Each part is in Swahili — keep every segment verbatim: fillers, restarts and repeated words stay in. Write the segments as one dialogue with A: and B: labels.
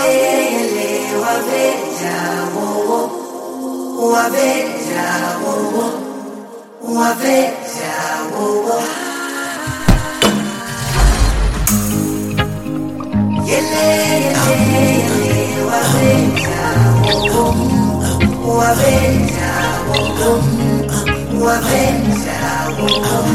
A: yele waveja wo waveja wo waveja wo yele yele waveja wo waveja wo waveja wo.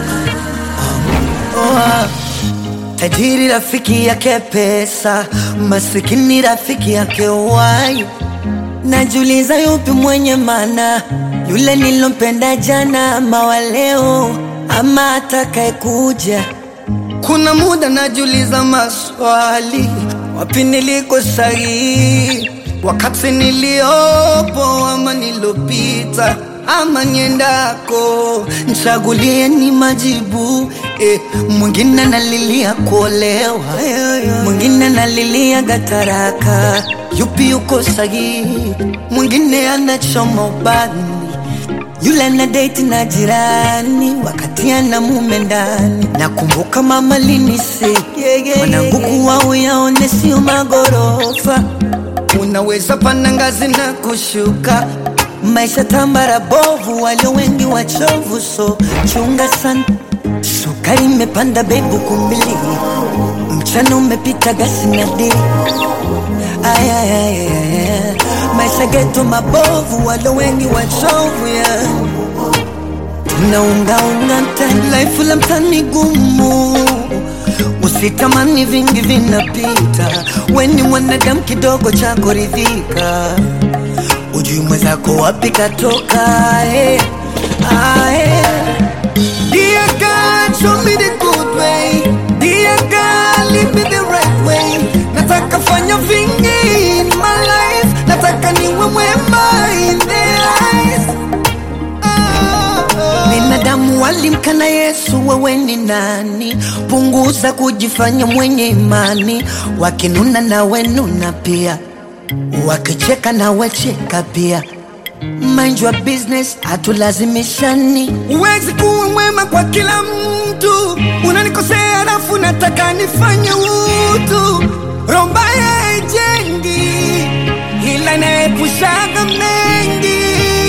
A: Tajiri rafiki yake pesa, masikini rafiki yake uhai. Najiuliza yupi mwenye maana, yule nilompenda jana ama wa leo, ama atakaye kuja. Kuna muda najiuliza maswali, wapi niliko sahihi, wakati niliopo ama nilopita ama niendako. Nchagulie ni majibu eh. Mwingine analilia kuolewa, mwingine analilia gataraka, yupi yuko sahihi? Mwingine anachoma ubani, yule ana date na jirani wakati ana mume ndani. Nakumbuka mama linise mwanangu kuwa uyaone sio magorofa, unaweza panda ngazi na kushuka. Maisha tambara bovu, walio wengi wachovu, so chunga sana. Sukari imepanda bebu kumbili, mchana umepita gasi na dili. Ay, ay, ay, ay. Maisha geto mabovu, walio wengi wachovu, yeah. Tunaunga unga mtani, life la mtani gumu. Usitamani vingi vinapita, weni mwanadamu kidogo cha kuridhika. Ujui mwezako wapi katoka, eh, ah, eh. Dear God, show me the good way. Dear God, lead me the right way. Nataka fanya vingi in my life, nataka niwe mwema in their eyes. Oh, oh. Binadamu walimkana Yesu, wewe ni nani? Punguza kujifanya mwenye imani, wakinuna na wenuna pia, wakicheka na wecheka pia. Mind your business, hatulazimishani. Uwezi kuwa mwema kwa kila mtu, unanikosea alafu nataka nifanye utu. Romba ya jengi, ila naepushaga mengi.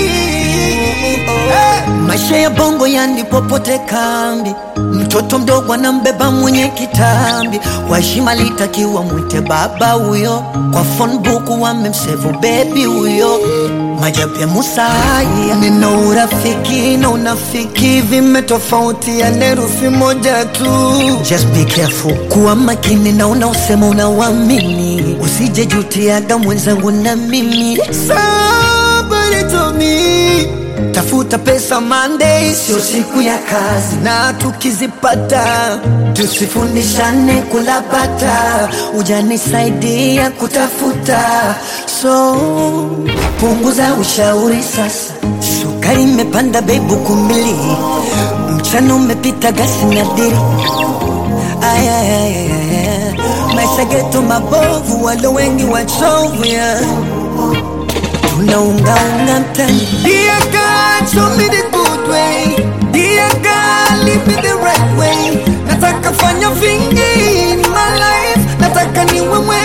A: Hey. Maisha ya bongo yani popote kambi, mtoto mdogo anambeba mwenye kitambi. Kwa heshima litakiwa mwite baba huyo, kwa phone book wamemsave baby huyo. Majabu ya Musa haya, neno urafiki na unafiki vimetofauti ya herufi moja tu. Just be careful, kuwa makini na unaosema unawamini, usije jutiaga mwenzangu na mimi. Somebody told me, tafuta pesa Monday, sio siku ya kazi, na tukizipata tusifundishane kulapata. Ujanisaidia kutafuta, so punguza ushauri sasa. Sukari imepanda bebu kumbili, mchana umepita gasi na diri. Ay, ay, ay, ay. Maisha geto mabovu, walo wengi wachovu, yeah. Tunaunga unga mtani. Dear God, show me the good way. Dear God, lead me the right way. Nataka fanya vingi in my life, nataka niwe mwe